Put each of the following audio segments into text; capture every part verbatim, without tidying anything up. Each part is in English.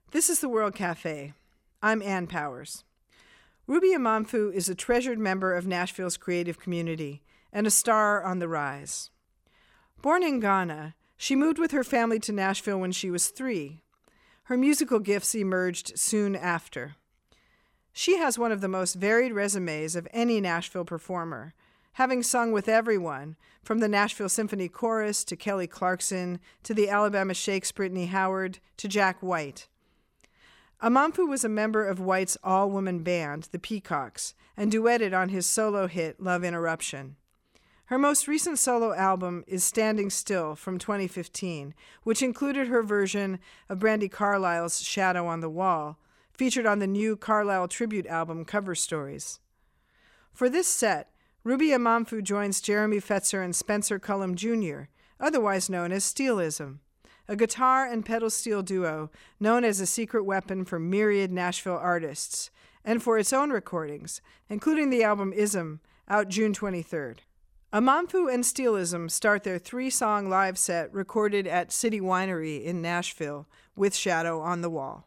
This is the World Cafe. I'm Ann Powers. Ruby Amanfu is a treasured member of Nashville's creative community and a star on the rise. Born in Ghana, she moved with her family to Nashville when she was three. Her musical gifts emerged soon after. She has one of the most varied resumes of any Nashville performer, having sung with everyone, from the Nashville Symphony Chorus to Kelly Clarkson to the Alabama Shakes' Brittany Howard to Jack White. Amanfu was a member of White's all-woman band, the Peacocks, and duetted on his solo hit, Love Interruption. Her most recent solo album is Standing Still from twenty fifteen, which included her version of Brandi Carlile's Shadow on the Wall, featured on the new Carlile tribute album Cover Stories. For this set, Ruby Amanfu joins Jeremy Fetzer and Spencer Cullum Junior, otherwise known as Steelism, a guitar and pedal steel duo known as a secret weapon for myriad Nashville artists, and for its own recordings, including the album Ism, out June twenty-third. Amanfu and Steelism start their three-song live set recorded at City Winery in Nashville with Shadow on the Wall.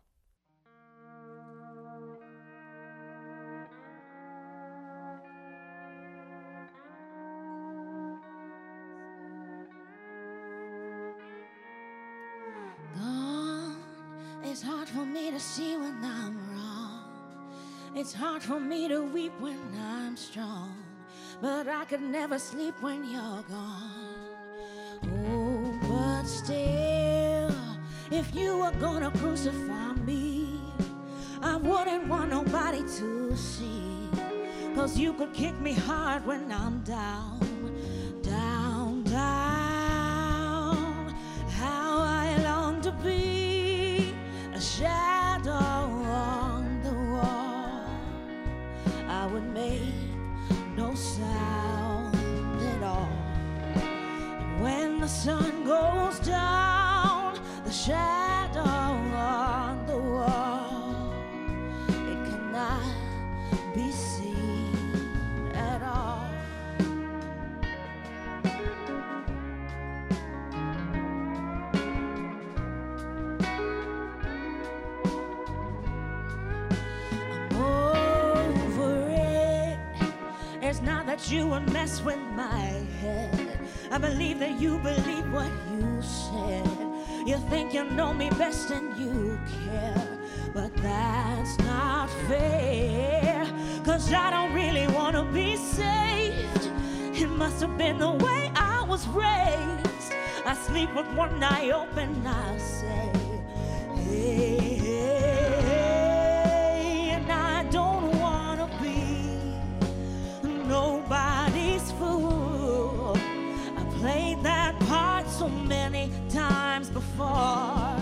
It's hard for me to see when I'm wrong. It's hard for me to weep when I'm strong. But I could never sleep when you're gone. Oh, but still, if you were gonna crucify me, I wouldn't want nobody to see. 'Cause you could kick me hard when I'm down, down, down. How I long to be a shadow on the wall. I would make no sound at all. And when the sun goes down, the shadow on the wall, it cannot be seen at all. It's not that you would mess with my head. I believe that you believe what you said. You think you know me best and you care. But that's not fair. 'Cause I don't really want to be saved. It must have been the way I was raised. I sleep with one eye open, I'll say. Hey, hey, hey. And I don't want to be nobody's fool. I played that part so many times before.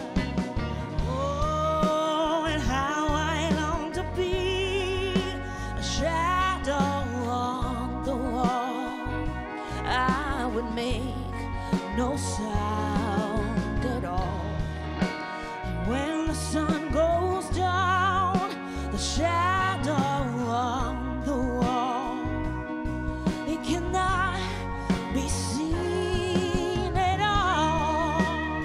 Oh, and how I long to be a shadow on the wall. I would make no sound at all. And when the sun goes down, the shadow on the wall, it cannot be seen at all.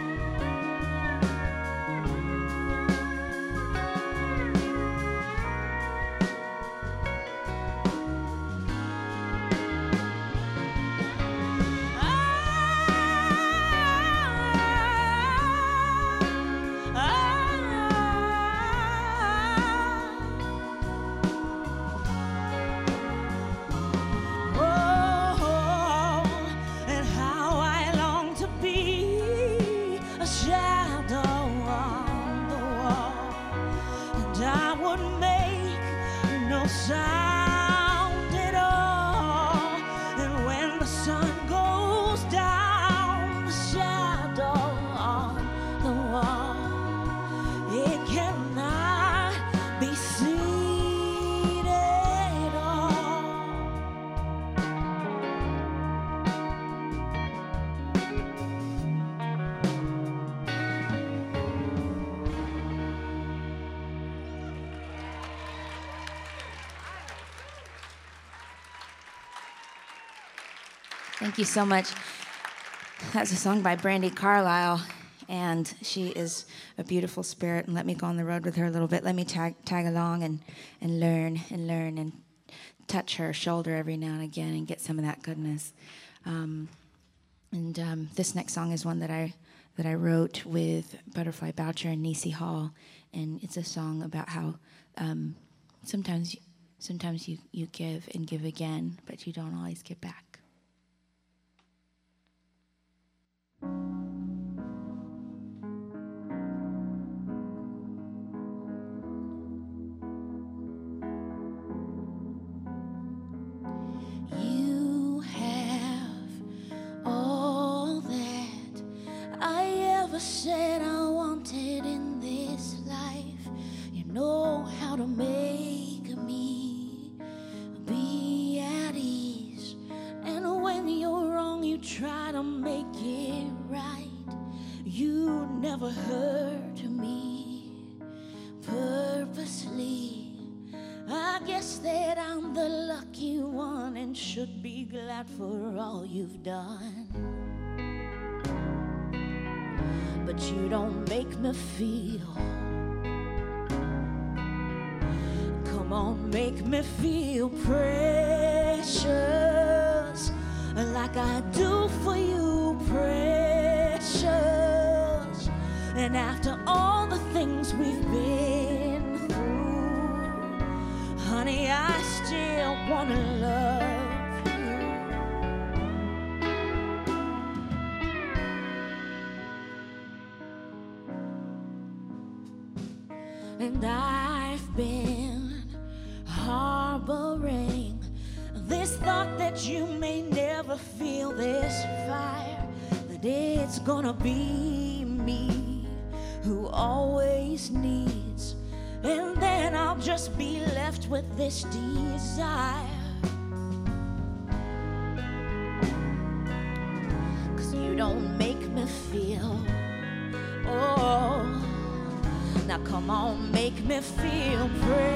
Sound at all. And when the sun goes down, the shadow on the wall, it cannot be seen at all. Thank you so much. That's a song by Brandi Carlile, and she is a beautiful spirit, and let me go on the road with her a little bit. Let me tag tag along and, and learn and learn and touch her shoulder every now and again and get some of that goodness. Um, and um, this next song is one that I that I wrote with Butterfly Boucher and Nisi Hall, and it's a song about how um, sometimes you, sometimes you, you give and give again, but you don't always get back. You have all that I ever said I wanted in this life. You know how to make me be at ease, and when you're wrong you try to make it right. You never hurt me purposely. I guess that I'm the lucky one and should be glad for all you've done. But you don't make me feel. Come on, make me feel precious, like I do for you, precious. And after all the things we've been through, honey, I still wanna love you. And I've been harboring this thought that you may never feel this fire, that it's gonna be me who always needs, and then I'll just be left with this desire. 'Cause you don't make me feel, oh, now come on, make me feel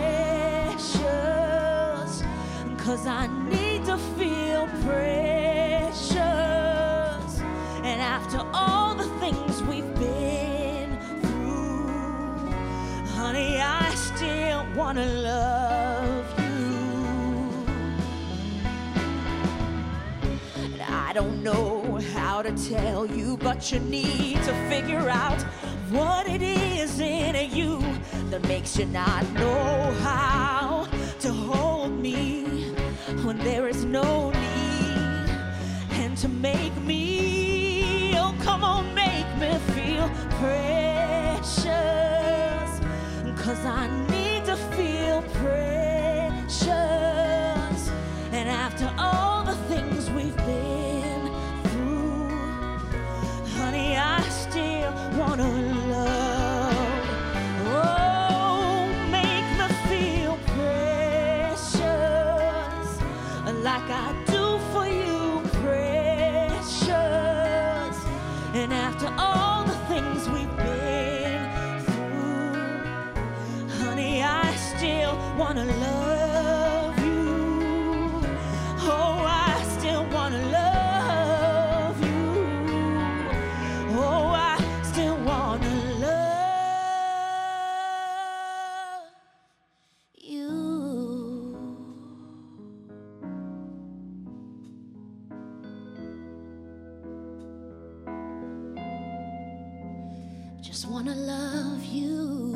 precious, 'cause I need to feel precious. And after all the things we've been through, honey, I still wanna love you. And I don't know how to tell you, but you need to figure out what it is in you that makes you not know how to hold me when there is no need, and to make me, oh come on, make me feel precious, 'cause I need to feel precious. And after all the things we've been through, honey, I still wanna love. Oh, make me feel precious, like I do for you, precious. And after all the things we've been through, honey, I still wanna love you. Oh, I still wanna love you. Oh, I still wanna love you. Just wanna love you.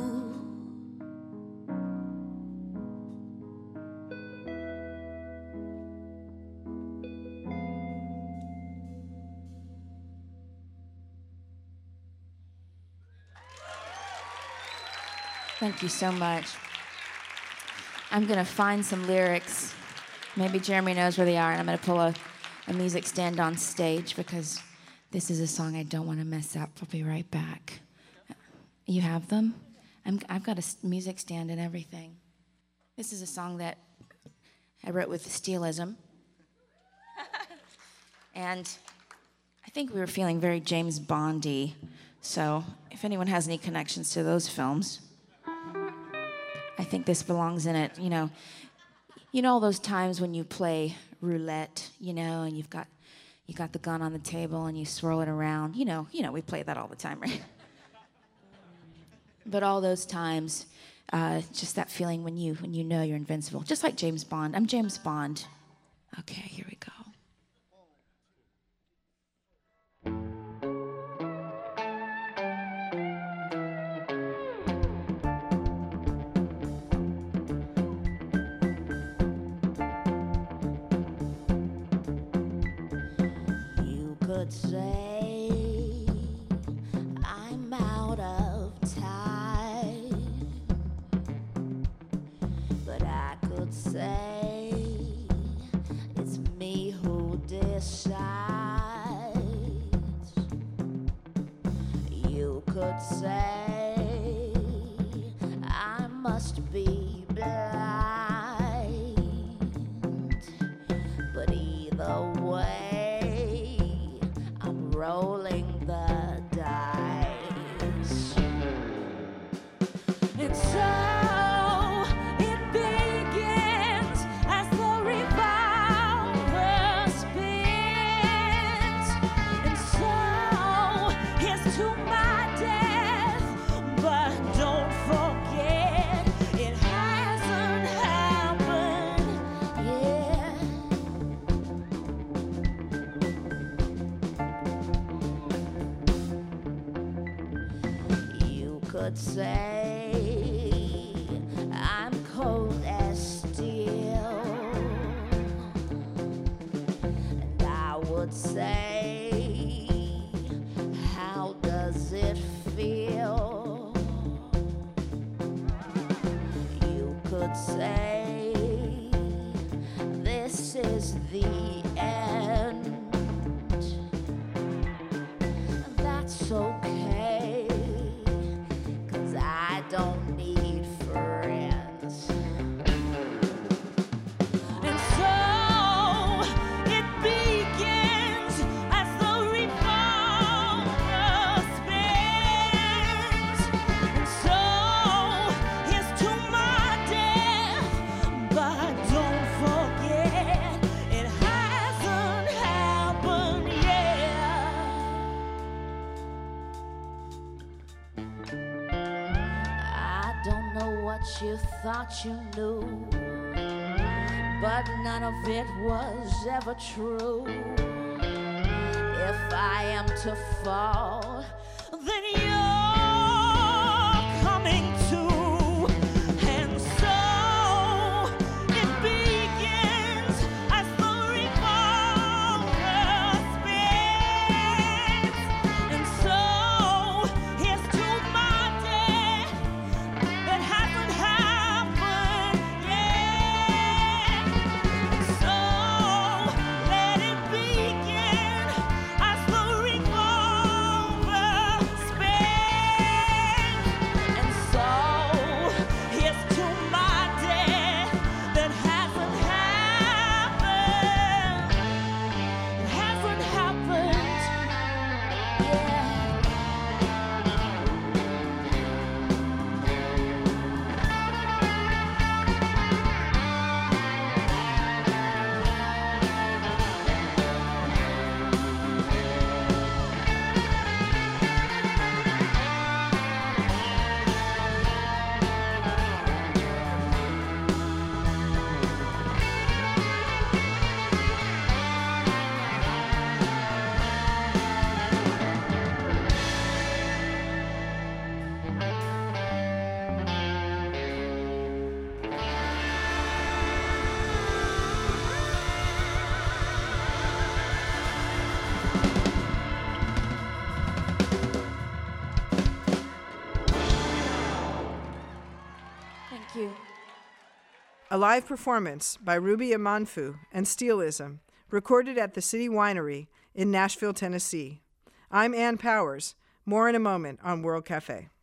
Thank you so much. I'm going to find some lyrics. Maybe Jeremy knows where they are, and I'm going to pull a, a music stand on stage because this is a song I don't want to mess up. I'll be right back. You have them? I'm, I've got a music stand and everything. This is a song that I wrote with Steelism. And I think we were feeling very James Bond-y. So if anyone has any connections to those films, I think this belongs in it. You know, you know all those times when you play roulette, you know, and you've got you got the gun on the table and you swirl it around. You know, you know, we play that all the time, right? But all those times, uh, just that feeling when you when you know you're invincible, just like James Bond. I'm James Bond. Okay, here we go. You could say I'm out of time, but I could say it's me who decides. You could say I must be blind, but either way, I'm rolling the dice. And so it begins as the revolver spins. And so here's to my death, but don't forget it hasn't happened yet. You could say I'm cold as steel, and I would say, how does it feel? You could say this is the end. That's okay, 'cause I don't need friends. And so it begins as the revolver spins. And so here's to my death, but don't forget it hasn't happened yet. I don't know what you thought you knew, but none of it was ever true. If I am to fall, then you're coming too. And so it begins as the revolver spins. And so here's to my death that hasn't happened yet. So let it begin as the revolver spins. And so here's to my death that hasn't happened. It hasn't happened yet. Thank you. A live performance by Ruby Amanfu and Steelism, recorded at the City Winery in Nashville, Tennessee. I'm Ann Powers. More in a moment on World Cafe.